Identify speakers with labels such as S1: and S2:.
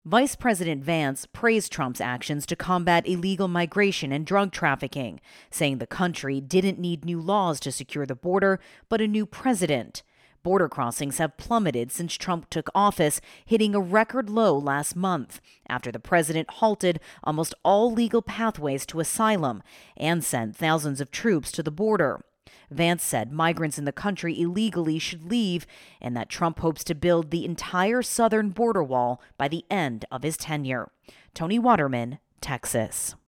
S1: Vice President Vance praised Trump's actions to combat illegal migration and drug trafficking, saying the country didn't need new laws to secure the border, but a new president. Border crossings have plummeted since Trump took office, hitting a record low last month after the president halted almost all legal pathways to asylum and sent thousands of troops to the border. Vance said migrants in the country illegally should leave and that Trump hopes to build the entire southern border wall by the end of his tenure. Tony Waterman, Texas.